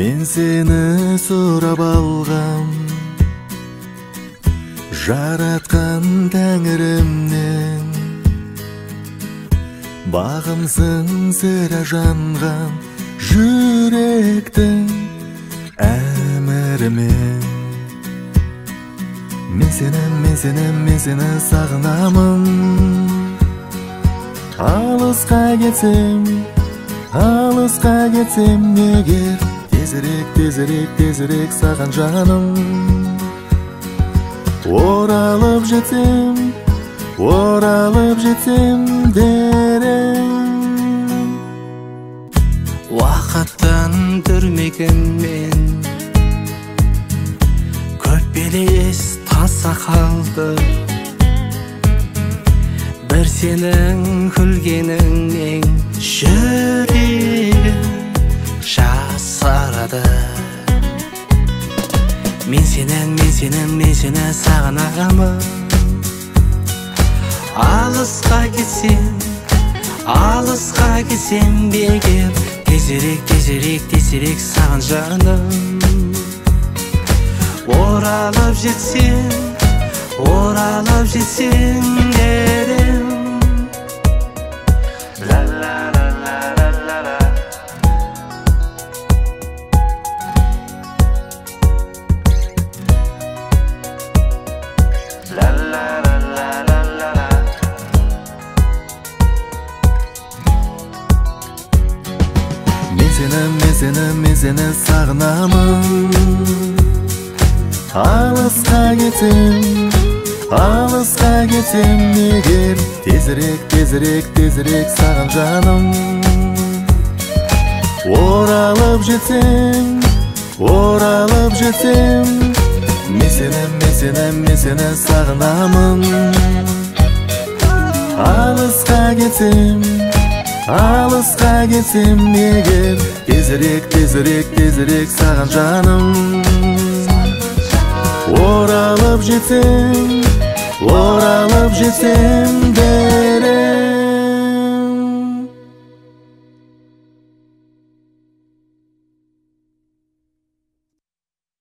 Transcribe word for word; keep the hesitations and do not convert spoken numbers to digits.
Мен сені сұрап алғам, жаратқан тәңірімнен. Бағымсың сірә жанған жүректің әмірімен. Мен сені, мен сені, мен сені сағынамын. Алысқа кетсем, алысқа кетсем егер, тезірек, тезірек, тезірек саған жаным. Оралып жетсем, оралып жетсем дерем. Уақыттан түрмеген мен, көп белес таса қалды. Бір сенің күлгеніңнен жүрегім жасарады. Мен сенен, мен сенен, мен сені сағынамын. Алысқа кетсем, алысқа кетсем егер, тезірек, тезірек, тезірек саған жаным. Оралып жетсем, оралып жетсем дерем. Мен сені, мен сені, мен сені сағынамын. Алысқа кетсем, алысқа кетсем егер, тезірек, тезірек, тезірек саған жаным. Оралып жетсем, оралып жетсем, мен сені, мен сені, мен сені сағынамын. Алысқа кетсем, алысқа кетсем егер, тезірек, тезірек, тезірек саған жаным. Оралып жетсем, оралып жетсем